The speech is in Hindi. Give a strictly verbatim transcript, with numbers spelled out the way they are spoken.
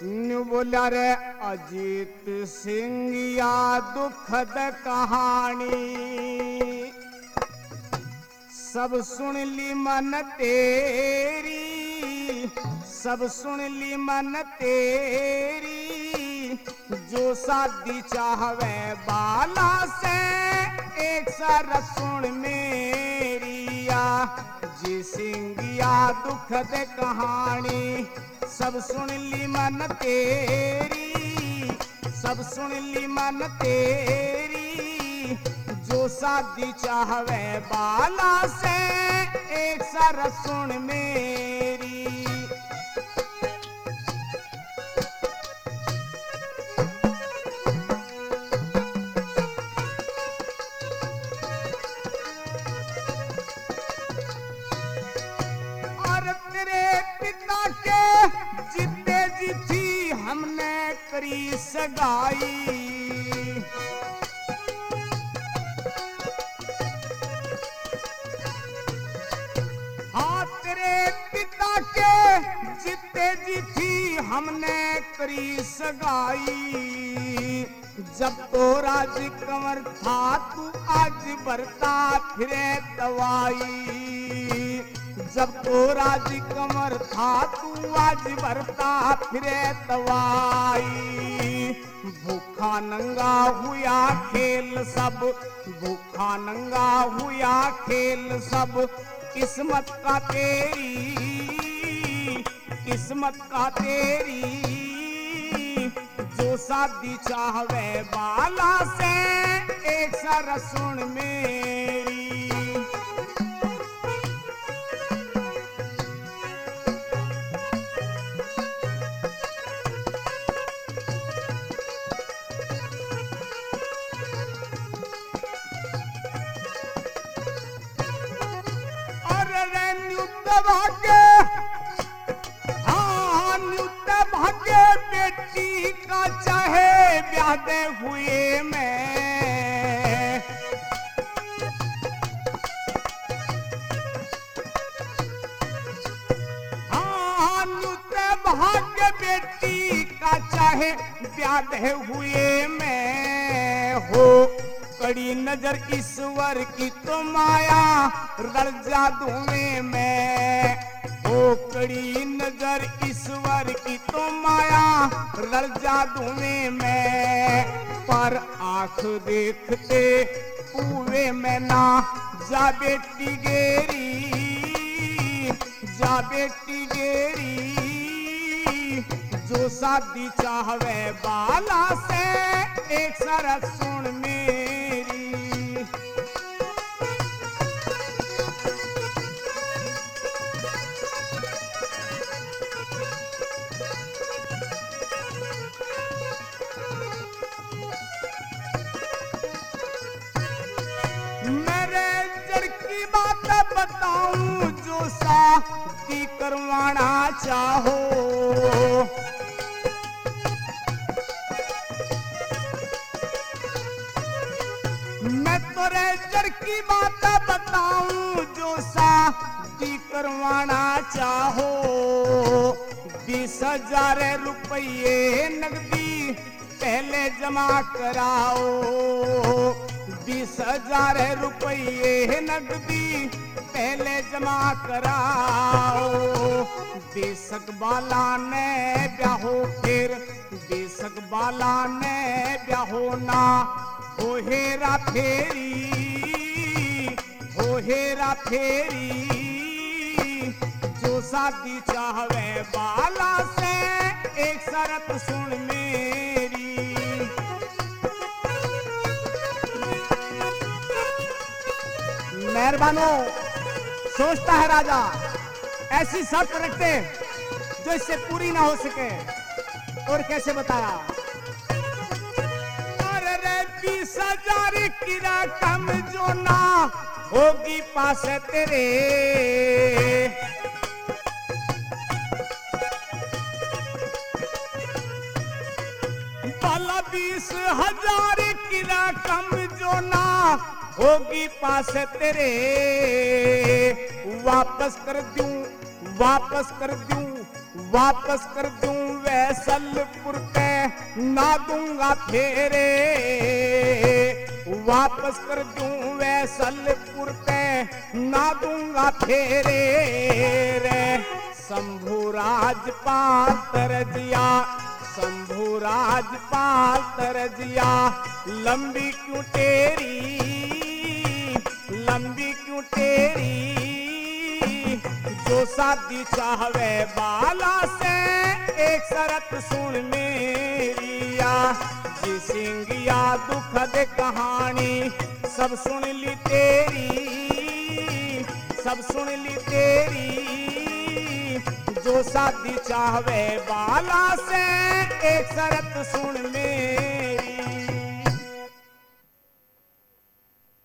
न्यू बोला रे अजीत सिंह या दुखद कहानी सब सुन ली मन तेरी, सब सुन ली मन तेरी, जो शादी चाहवे बाला से एक सार सुन मेरिया। जी सिंगिया दुखद कहानी सब सुन ली मन तेरी, सब सुन ली मन तेरी, जो शादी चाहवे बाला से एक सार सुन मेरी। जिते जी थी हमने करी सगाई, हाँ तेरे पिता के जिते जी थी हमने करी सगाई। जब तो राज कंवर था तू आज बरता फिरे दवाई, जब तो राज कंवर था तू आज बरता फिरे दवाई। भूखा नंगा हुआ खेल सब, भूखा नंगा हुआ खेल सब, किस्मत का तेरी, किस्मत का तेरी, जो शादी चाहवे बाला से एक सार सुन मेरी। भाग्य हाँ न्यूत भाग्य बेटी का चाहे ब्यादे हुए मैं, हाँ न्यूत भाग्य बेटी का चाहे ब्यादे हुए मैं हो। कड़ी नजर ईश्वर की तो माया रल जादू में मैं, ओ कड़ी नजर ईश्वर की तो माया रल जादू में मैं। पर आंख देखते हुए मैं ना जा बेटी गेरी, जा बेटी गेरी, जो शादी चाहवे बाला से एक सारा सुन मेरी। मेरे जड़ की बात बताऊं जो शादी करवाना चाहो, मैं तोरे जड़ की बात बताऊं जो शादी करवाना चाहो। बीस हजार रुपये नगदी पहले जमा कराओ, बीस हजार रुपये नगदी पहले जमा कराओ। बेशक बाला ने ब्याहो फिर, बेशक बाला ने ब्याहो ना हो हेरा फेरी, हो हेरा फेरी, जो शादी चाहवे बाला से एक शर्त सुन मेरी। मेहरबानो सोचता है राजा ऐसी शर्त रखते जो इससे पूरी ना हो सके, और कैसे बताया। अरे रे बीस हजार की रकम जो ना होगी पास तेरे, बाला बीस हजार की रकम जो ना होगी पास तेरे, वापस कर दूं, वापस कर दूं, वापस कर दूं वैसलपुर के ना दूंगा फेरे, वापस कर दूं वैसलपुर के ना दूंगा फेरे रे। शंभू राजपाल तरजिया, शंभू राजपाल तरजिया, लंबी क्यों तेरी, लंबी क्यों तेरी, जो शादी चाहवे बाला से एक शरत सुन मेरिया। जी सिंगिया दुखद कहानी सब सुन ली तेरी, सब सुन ली तेरी, जो शादी चाहवे बाला से एक शरत सुन मेरी।